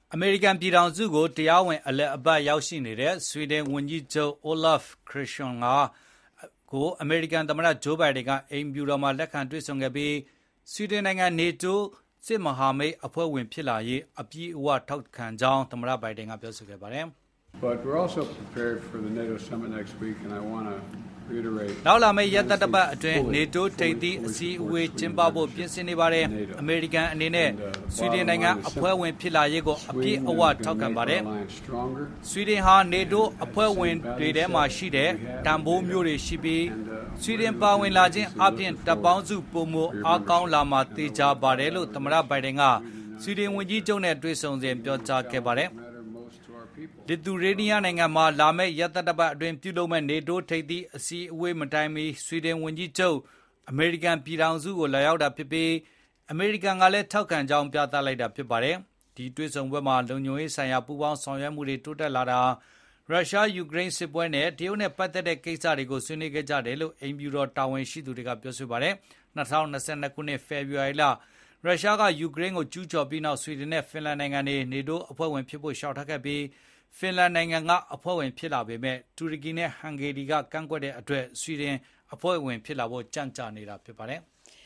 အမေရိကန်ပြည်ထောင်စုကိုတရားဝင်အလည်အပတ်ရောက်ရှိနေတဲ့ဆွီဒင်ဝန်ကြီးချုပ် Olaf Kristersson ကိုအမေရိကန်သမ္မတဂျိုးဘိုင်ဒန်ကအိမ်ဖြူတော်မှာလက်ခံတွေ့ဆုံခဲ့ပြီးဆွီဒင်နိုင်ငံ NATO စစ်မဟာမိတ်အဖွဲ့ဝင်ဖြစ်လာရေးအပြည့်အဝထောက်ခံကြောင်းသမ္မတဘိုင်ဒန်ကပြောဆိုခဲ့ပါတယ်။ But we're also prepared for the NATO summit next week, and I want to reiterate. နောက်လာမယ့်ရက်သတ္တပတ်အတွင်း NATO ထိပ်သီးအစည်းအဝေးကျင်းပဖို့ပြင်ဆင်နေပါတယ်။အမေရိကန်အနေနဲ့ဆွီဒင်နိုင်ငံအဖွဲ့ဝင်ဖြစ်လာရေးကိုအပြည့်အဝထောက်ခံပါတယ်။ဆွီဒင်ဟာ NATO အဖွဲ့ဝင်တွေထဲမှာရှိတဲ့တန်ဖိုးမျိုးတွေရှိပြီးဆွီဒင်ပါဝင်လာခြင်းအပြင်တပ်ပေါင်းစုပုံမအားကောင်းလာမှာသိကြပါတယ်လို့သမ္မတဘိုင်ဒန်ကဆွီဒင်ဝန်ကြီးချုပ်နဲ့တွေ့ဆုံစဉ်ပြောကြားခဲ့ပါတယ်။လစ်သူရေးနီးယားနိုင်ငံမှာလာမယ့်ရက်သတ္တပတ်အတွင်းပြုလုပ်မယ့် NATO ထိပ်သီးအစည်းအဝေးမတိုင်မီဆွီဒင်ဝန်ကြီးချုပ်အမေရိကန်ပြည်ထောင်စုကိုလာရောက်တာဖြစ်ပြီးအမေရိကန်ကလည်းထောက်ခံကြောင်းပြသလိုက်တာဖြစ်ပါတယ်။ဒီတွေ့ဆုံပွဲမှာလုံခြုံရေးဆိုင်ရာပူးပေါင်းဆောင်ရွက်မှုတွေတိုးတက်လာတာရုရှားယူကရိန်းစစ်ပွဲနဲ့တရုတ်နဲ့ပတ်သက်တဲ့ကိစ္စတွေကိုဆွေးနွေးခဲ့ကြတယ်လို့အိမ်ဖြူတော်တာဝန်ရှိသူတွေကပြောဆိုပါတယ်။2022ခုနှစ်ဖေဖော်ဝါရီလရုရှားကယူကရိန်းကိုကျူးကျော်ပြီးနောက်ဆွီဒင်နဲ့ဖင်လန်နိုင်ငံတွေ NATO အဖွဲ့ဝင်ဖြစ်ဖို့လျှောက်ထားခဲ့ပြီးဖင်လန်နိုင်ငံကအဖွဲ့ဝင်ဖြစ်လာပေမဲ့တူရကီနဲ့ဟန်ဂေရီကကန့်ကွက်တဲ့အတွက်ဆွီဒင်အဖွဲ့ဝင်ဖြစ်လာဖို့ကြန့်ကြာနေတာဖြစ်ပါတယ်။